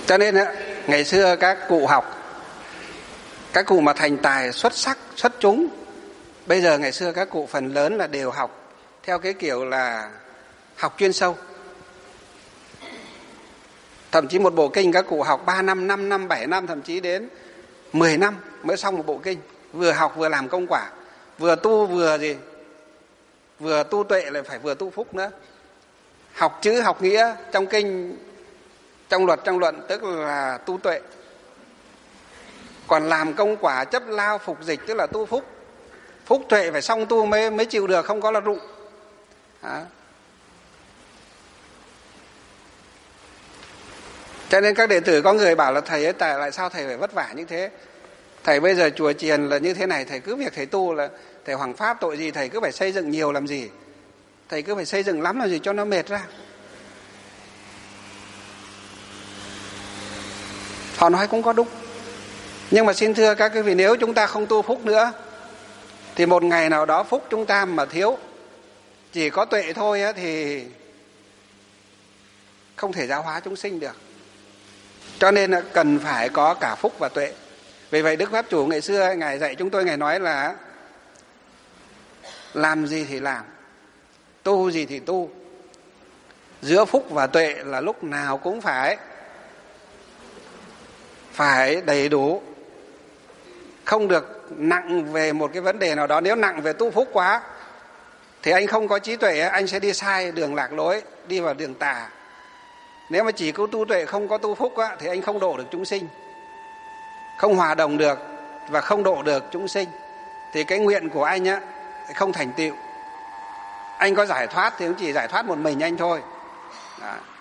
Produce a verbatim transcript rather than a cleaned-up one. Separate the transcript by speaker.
Speaker 1: Cho nên ngày xưa các cụ học, các cụ mà thành tài xuất sắc, xuất chúng, bây giờ ngày xưa các cụ phần lớn là đều học theo cái kiểu là học chuyên sâu. Thậm chí một bộ kinh các cụ học ba năm, năm năm, bảy năm, thậm chí đến mười năm mới xong một bộ kinh. Vừa học vừa làm công quả, vừa tu vừa gì? Vừa tu tuệ lại phải vừa tu phúc nữa. Học chữ, học nghĩa trong kinh, trong luật, trong luận tức là tu tuệ. Còn làm công quả chấp lao phục dịch tức là tu phúc. Phúc tuệ phải song tu mới mới chịu được, không có là rụng. À. Cho nên các đệ tử có người bảo là thầy ấy, tại lại sao thầy phải vất vả như thế? Thầy bây giờ chùa chiền là như thế này, thầy cứ việc thầy tu là thầy hoằng pháp tội gì thầy cứ phải xây dựng nhiều làm gì? Thầy cứ phải xây dựng lắm làm gì cho nó mệt ra. Họ nói cũng có đúng. Nhưng mà xin thưa các quý vị, nếu chúng ta không tu phúc nữa thì một ngày nào đó phúc chúng ta mà thiếu, chỉ có tuệ thôi á, thì không thể giáo hóa chúng sinh được. Cho nên là cần phải có cả phúc và tuệ. Vì vậy Đức Pháp Chủ ngày xưa Ngài dạy chúng tôi, Ngài nói là làm gì thì làm, tu gì thì tu, giữa phúc và tuệ là lúc nào cũng phải phải đầy đủ, không được nặng về một cái vấn đề nào đó. Nếu nặng về tu phúc quá thì anh không có trí tuệ, anh sẽ đi sai đường lạc lối, đi vào đường tà. Nếu mà chỉ có tu tuệ không có tu phúc á, thì anh không độ được chúng sinh, không hòa đồng được và không độ được chúng sinh, thì cái nguyện của anh á không thành tựu. Anh có giải thoát thì cũng chỉ giải thoát một mình anh thôi. Đó.